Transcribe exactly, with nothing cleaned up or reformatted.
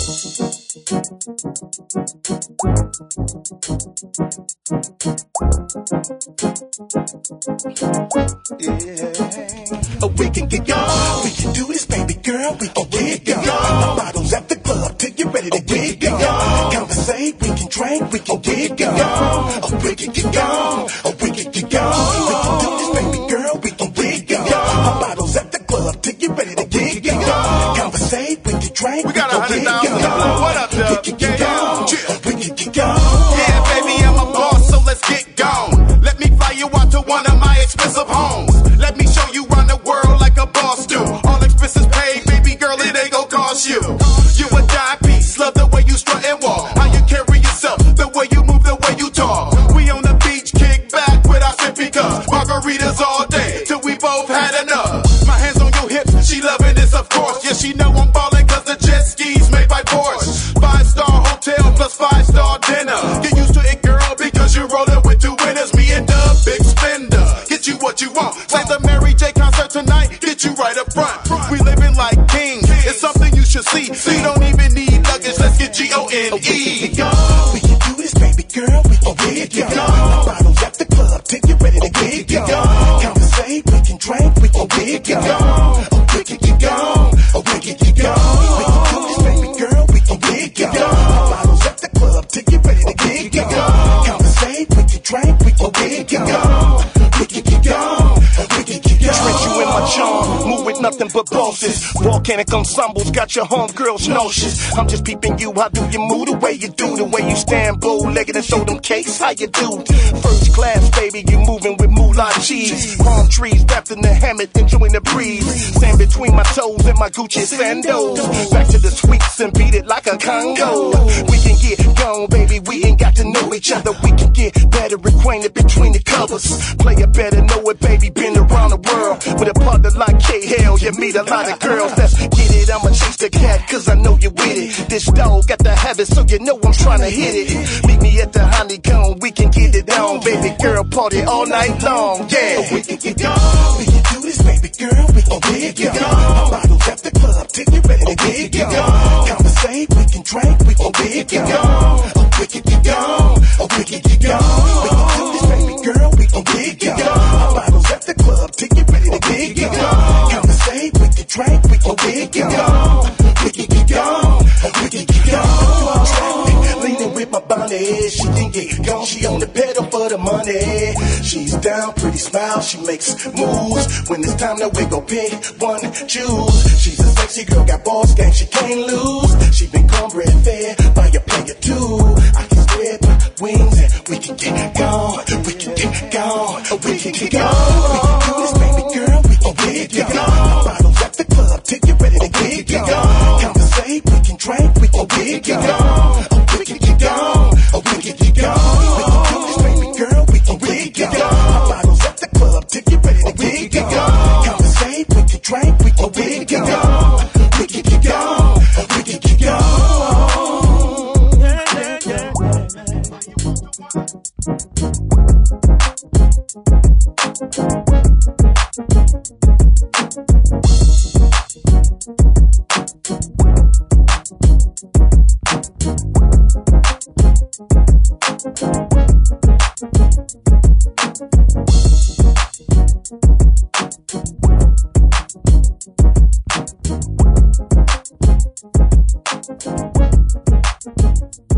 Oh, we can get gone. We can do this, baby girl. We can get gone. Bottles at the club till you're ready to get gone. Conversate, we can drink, we can get gone. Oh, we can get gone. Oh, we can get gone. We can do this, baby girl. We can get gone. Bottles at the club till you're ready to get gone. Conversate, we can drink, we got a hundred get thousand. gone. What up, Doug? We can get gone. We can get gone. Yeah, baby, I'm a boss, so let's get gone. Let me fly you out to one of my expensive homes. Let me show you around the world like a boss do. All expenses paid, baby girl, it ain't gon' cost you. You a dime piece, love the way you strut and walk. How you carry yourself, the way you move, the way you talk. We on the beach, kick back with our sippy cups. Margaritas all day, till we both had enough. My hands on your hips, she loving this of course. Yeah, she know I'm ballin' cause the jet skis made by Porsche. Five star hotel plus five star dinner. Get used to it, girl, because you're rolling with two winners. Me and the big spender. Get you what you want. Play the Mary J concert tonight, get you right up front. We living like kings, it's something you should see. We don't even need luggage, let's get G O N E. We can do this, baby girl. We can get gone. Bottles at the club till you're ready to get gone. Conversate, we can drink, we can get gone. Oh, we can get gone. Oh, we can get gone. We can do this, baby girl. We can get gone. Bottles at the club till you're ready to get gone. Conversate, we can drink, we can get gone. We can get gone. We can get gone. Trick you in my charm, move with nothing but bosses. Volcanic ensembles got your homegirls nauseous. I'm just peeping you, how do you move the way you do? The way you stand bow-legged and show them cakes, how you do? First class, baby, you moving with moolah cheese. Palm trees wrapped in the hammock, enjoying the breeze. Sand between my toes and my Gucci sandals. Back to the sweets and beat it like a Congo. We can get gone, baby, we ain't got to know each other. We can get better acquainted between the covers. Player better know it, baby, been around the world. With a partner like K-Hell, you meet a lot of girls. Let's get it, I'ma chase the cat, cause I know you with it. This dog got the habit, so you know I'm trying to hit it. Meet me at the Honeycomb, we can get it on. Baby girl, party all night long, yeah. We can get gone. We can do this, baby girl. We can get gone. Bottles at the club till you're ready to get gone. Conversate, we can drink, we can get gone. Oh, we can get gone. Oh, we can get gone. We can do this, baby girl. We can get gone. Bottles at the club till you're ready to get gone. Conversate, we can drink, we can get gone. We can get gone. We can get gone. Leaning with my bonnet, she can get gone. She on the pedal for the money. She's down, pretty smile, she makes moves. When it's time to wiggle, pick one, choose. She's a sexy girl, got boss game, she can't lose. She been cornbread fed by a player too. I can spread my wings and we can get gone. We can get gone. We can get gone. We can do this, baby girl. We can get gone. Bottles at the club till you're ready to get gone. Conversate, we can drink, we can get gone. Oh, we can get gone. Oh, we can get gone. We can do this, baby girl. We can get gone. Bottles at the club till you're ready to get gone. Conversate, we can drink, we can get gone. We can get gone. We can get gone. Yeah, yeah, yeah, yeah.